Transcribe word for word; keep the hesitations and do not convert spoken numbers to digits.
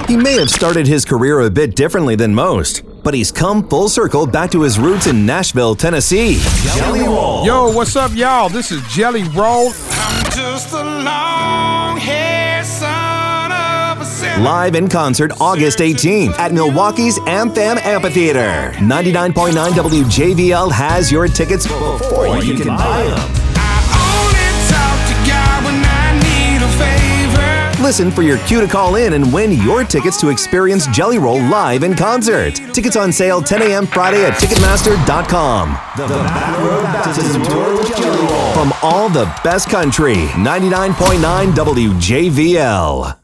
He may have started his career a bit differently than most, but he's come full circle back to his roots in Nashville, Tennessee. Jelly Roll. Yo, what's up, y'all? This is Jelly Roll. I'm just a long-haired son of a sinner. Live in concert August eighteenth at Milwaukee's AmFam Amphitheater. ninety-nine point nine W J V L has your tickets before you can buy them. Listen for your cue to call in and win your tickets to experience Jelly Roll live in concert. Tickets on sale ten a.m. Friday at Ticketmaster dot com. The, the Backroad Baptism Tour with Jelly Roll. From all the best country, ninety-nine point nine W J V L.